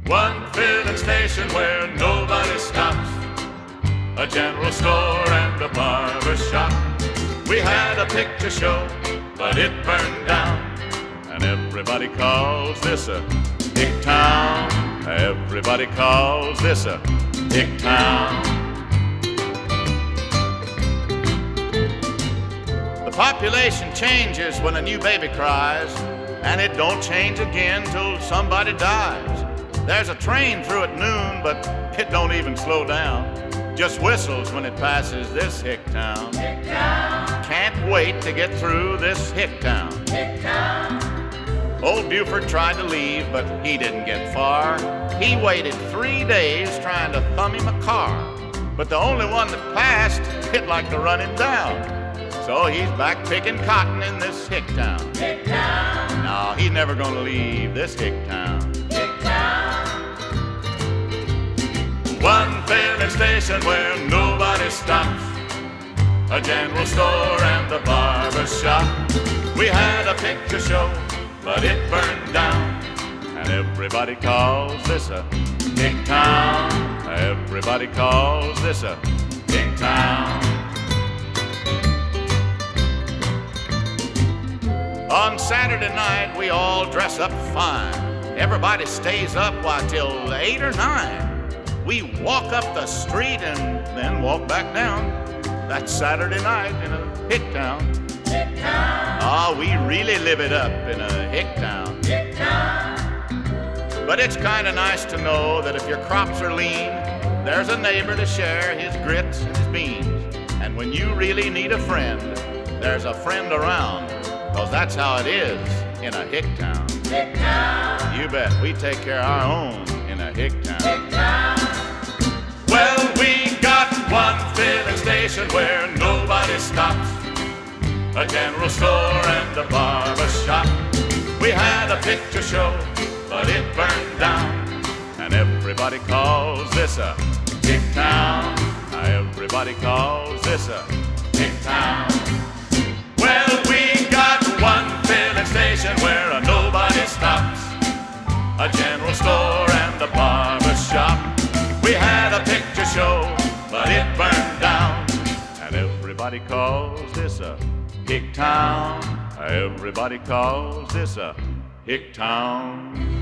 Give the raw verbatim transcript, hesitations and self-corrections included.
One filling station where nobody stops, a general store and a barber shop. We had a picture show, but it burned down, and everybody calls this a hick town. Everybody calls this a hick town. The population changes when a new baby cries, and it don't change again till somebody dies. There's a train through at noon, but it don't even slow down. Just whistles when it passes this hick town. Hick town. Can't wait to get through this hick town. Hick town. Old Buford tried to leave, but he didn't get far. He waited three days trying to thumb him a car, but the only one that passed hit like to run him down. So he's back picking cotton in this hick town. Hick town. No, he's never gonna leave this hick town. Hick town. One filling station where nobody stops, a general store and a barber shop. We had a picture show, but it burned down, and everybody calls this a hick town. Everybody calls this a hick town. On Saturday night, we all dress up fine. Everybody stays up, why, till eight or nine. We walk up the street and then walk back down. That's Saturday night in a hick town. Hick town. Ah, we really live it up in a hick town. Hick town. But it's kind of nice to know that if your crops are lean, there's a neighbor to share his grits and his beans. And when you really need a friend, there's a friend around, 'cause that's how it is in a hick town. Hick town. You bet, we take care of our own in a hick town. Hick town. Well, we got one filling station where nobody stops, a general store and a barber shop. We had a picture show, but it burned down, and everybody calls this a hick town. Everybody calls this a hick town. Well, we got one filling station where a nobody stops, a general store and a barber shop. We had a picture show, but it burned down, and everybody calls this a hick town. Everybody calls this a hick town.